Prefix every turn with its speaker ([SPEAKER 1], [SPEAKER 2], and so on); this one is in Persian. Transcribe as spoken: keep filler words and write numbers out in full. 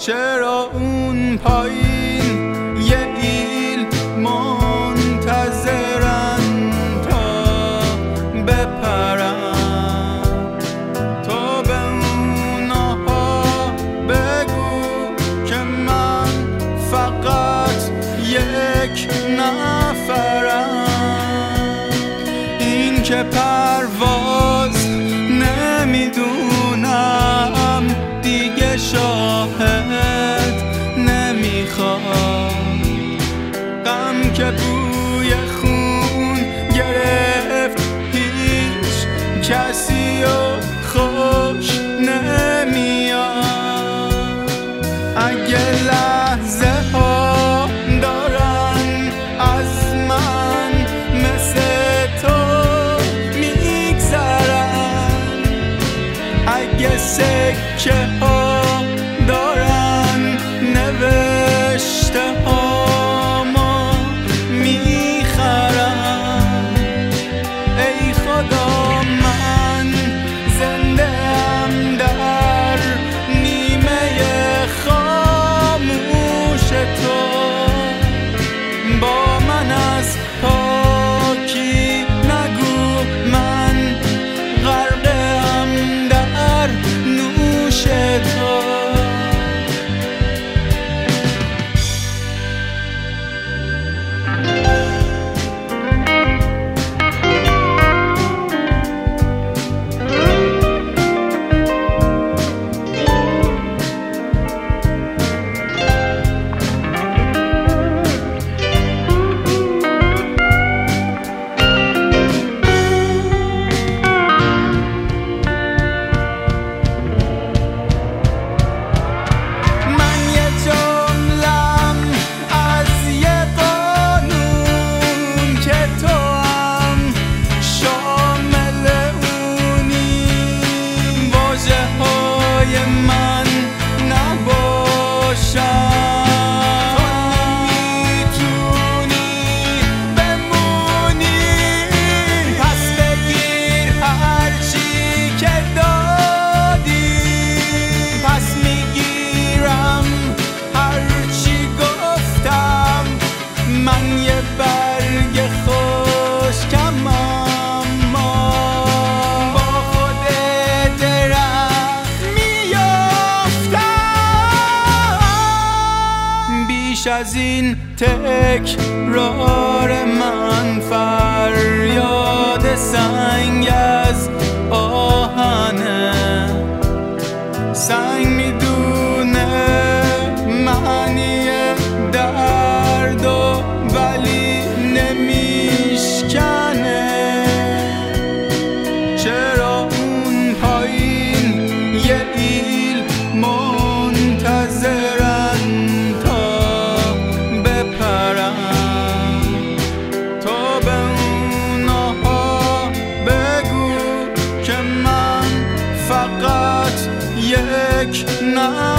[SPEAKER 1] چرا اون پایین یه ایل منتظرن تا بپرن؟ تو به اونها بگو که من فقط یک نفرم. این که پرواز نمیدونم دیگه شاهد نمیخوام، غم که بوی خون گرفت هیچ کسی و خوش نمیاد. اگه لحظه ها دارن از من مثل تو میگذرن، اگه سکه ها دارن نوشته هامو میخرن، ای خدا من زنده ام در نیمه خاموش تو. با من از پاکی نگو من غرقم در نوش تو. از این تکرار من فریاد سنگ از آهنه، سنگ میدونه معنی درد و ولی نمیشکنه. چرا اون پایین یه ایل منتظرن یک نه